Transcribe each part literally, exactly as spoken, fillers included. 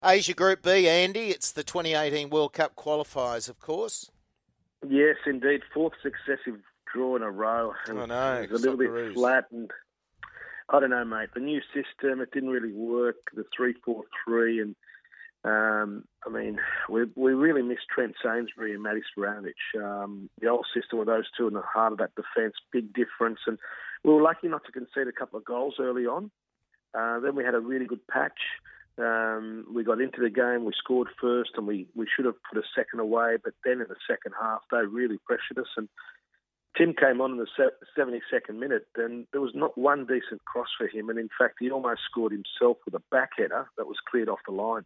Asia Group B, Andy, it's the twenty eighteen World Cup qualifiers, of course. Yes, indeed. Fourth successive draw in a row. I know. It was a little Socceroos. bit flat, and I don't know, mate. The new system, it didn't really work, the three four three, and um, I mean, we we really missed Trent Sainsbury and Matty Sporanovic. Um, the old system with those two in the heart of that defence, big difference, and we were lucky not to concede a couple of goals early on. Uh, then we had a really good patch. Um, we got into the game, we scored first, and we, we should have put a second away, but then in the second half, they really pressured us, and Tim came on in the seventy-second minute, and there was not one decent cross for him, and in fact, he almost scored himself with a back header that was cleared off the line.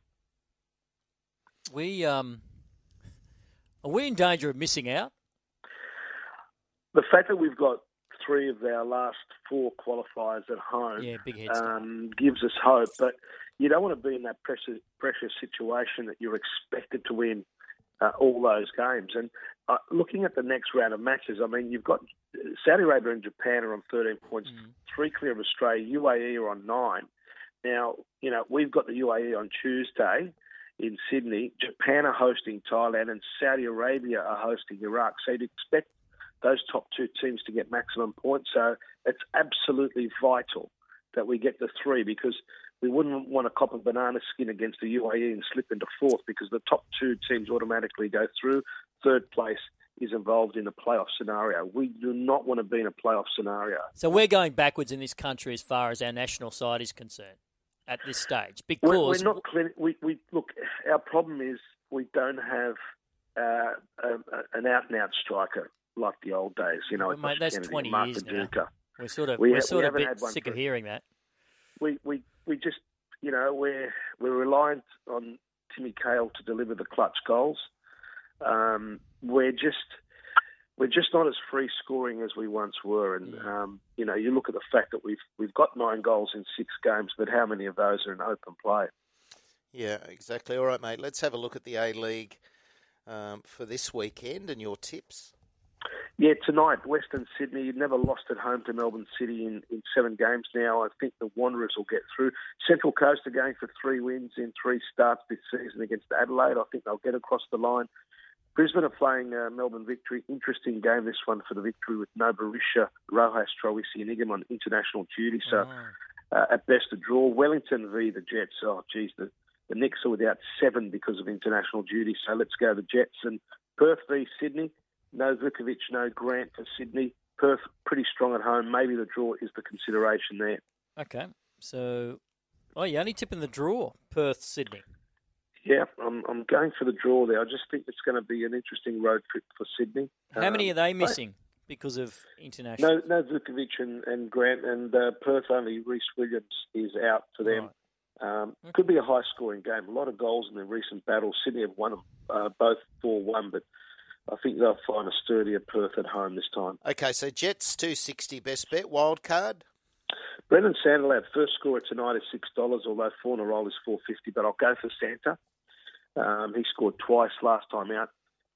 We, um, are we in danger of missing out? The fact that we've got three of our last four qualifiers at home yeah, big head start. um, gives us hope, but you don't want to be in that pressure, pressure situation that you're expected to win uh, all those games. And uh, looking at the next round of matches, I mean, you've got Saudi Arabia and Japan are on thirteen points, mm. three clear of Australia, U A E are on nine. Now, you know, we've got the U A E on Tuesday in Sydney. Japan are hosting Thailand, and Saudi Arabia are hosting Iraq. So you'd expect those top two teams to get maximum points. So it's absolutely vital that we get the three, because we wouldn't want to cop a banana skin against the U A E and slip into fourth, because the top two teams automatically go through. Third place is involved in a playoff scenario. We do not want to be in a playoff scenario. So we're going backwards in this country as far as our national side is concerned at this stage. Because we're, we're not clear. We, we look. Our problem is we don't have uh, a, a, an out-and-out striker like the old days. You know, well, mate, that's Kennedy, twenty Mark years Paducah. now. We're sort of we we're ha- sort we of a bit sick for, of hearing that. We we we just you know we're we're reliant on Timmy Cahill to deliver the clutch goals. Um, we're just we're just not as free scoring as we once were, and mm. um, you know you look at the fact that we've we've got nine goals in six games, but how many of those are in open play? Yeah, exactly. All right, mate. Let's have a look at the A-League um, for this weekend and your tips. Yeah, tonight, Western Sydney, never lost at home to Melbourne City in, in seven games now. I think the Wanderers will get through. Central Coast are going for three wins in three starts this season against Adelaide. I think they'll get across the line. Brisbane are playing uh, Melbourne Victory. Interesting game, this one, for the Victory, with no Barisha, Rojas, Troisi and Ingham on international duty. So, oh. uh, at best, a draw. Wellington v the Jets. Oh, geez, the, the Knicks are without seven because of international duty. So let's go the Jets. And Perth v Sydney. No Vukovic, no Grant for Sydney. Perth pretty strong at home. Maybe the draw is the consideration there. Okay. So, oh, you're only tipping the draw, Perth, Sydney. Yeah, I'm I'm going for the draw there. I just think it's going to be an interesting road trip for Sydney. How um, many are they missing I, because of international? No, no Vukovic and, and Grant, and uh, Perth only Reece Williams is out for them. Right. Um, okay. Could be a high-scoring game. A lot of goals in the recent battles. Sydney have won them uh, both four one, but I think they'll find a sturdier Perth at home this time. Okay, so Jets two sixty best bet, wild card. Brendan Sanderlad, first scorer tonight is six dollars, although four in a roll is four fifty. But I'll go for Santa. Um, he scored twice last time out.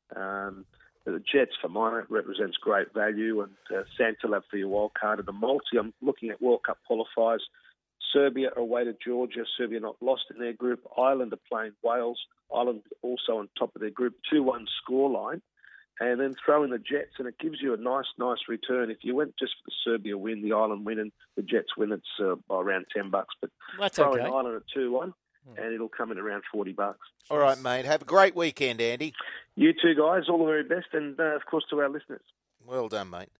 Um, the Jets, for mine, represents great value, and uh, Sanderlad for your wild card. And the multi, I'm looking at World Cup qualifiers. Serbia are away to Georgia. Serbia not lost in their group. Ireland are playing Wales. Ireland also on top of their group. two one scoreline. And then throw in the Jets, and it gives you a nice, nice return. If you went just for the Serbia win, the Ireland win, and the Jets win, it's uh, by around ten bucks. But That's throw okay. in Ireland at two one, and it'll come in around forty bucks. All right, mate. Have a great weekend, Andy. You too, guys. All the very best, and uh, of course to our listeners. Well done, mate.